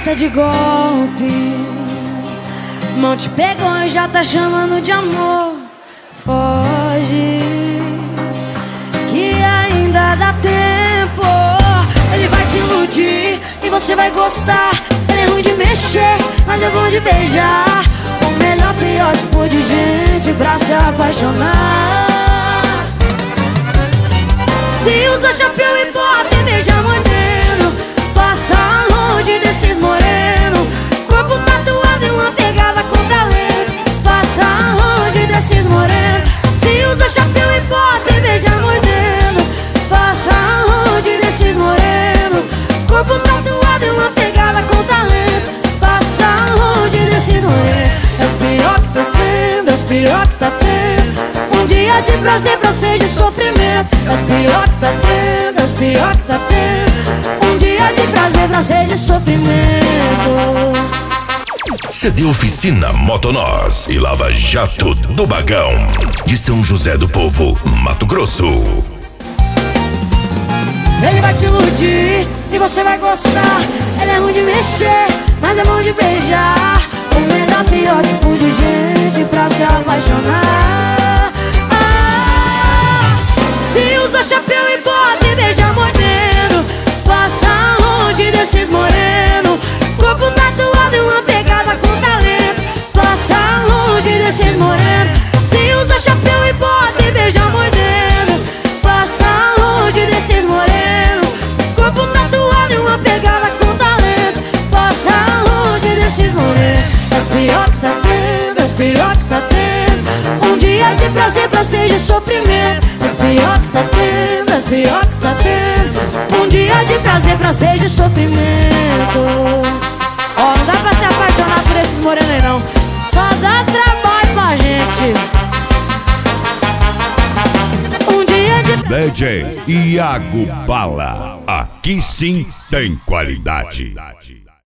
alerta de golpe. Mão te pegou e já tá chamando de amor. Foge, que ainda dá tempo. Ele vai te iludir e você vai gostar. Ele é ruim de mexer, mas é bom de beijar. O melhor, pior tipo de gente pra se apaixonar. Se usa chapéu e bota e beija moreno, passa longe desses moreno. Corpo tatuado e uma pegada com talento. Passa longe desses moreno. Se usa chapéu e bota e beija moreno, passa longe desses moreno. Corpo tatuado e uma pegada com talento. Passa longe desses moreno. É os pior que tá tendo, é os pior que tá tendo. Um dia de prazer pra ser de sofrimento. É os pior que tá tendo, é os pior que tá tendo. Um dia de prazer pra ser de sofrimento. CD Oficina Motonós e Lava Jato do Bagão, de São José do Povo, Mato Grosso. Ele vai te iludir e você vai gostar. Ele é ruim de mexer, mas é bom de beijar. O melhor, pior tipo de gente pra se apaixonar. Se usa chapéu e bota e beija moreno, passa longe desses moreno. Corpo tatuado e uma pegada com talento. Passa longe desses moreno. Se usa chapéu e bota e beija moreno, passa longe desses moreno. Corpo tatuado e uma pegada com talento. Passa longe desses moreno. É os pior que tá tendo, é os pior que tá tendo. Um dia de prazer pra ser de sofrimento. É os pior que tá tendo, é os pior que tá tendo. Um dia de prazer pra ser de sofrimento. Ó, não dá pra se apaixonar por esses morenos aí não. Só dá trabalho pra gente. Um dia de... DJ Iago Bala, aqui sim tem qualidade.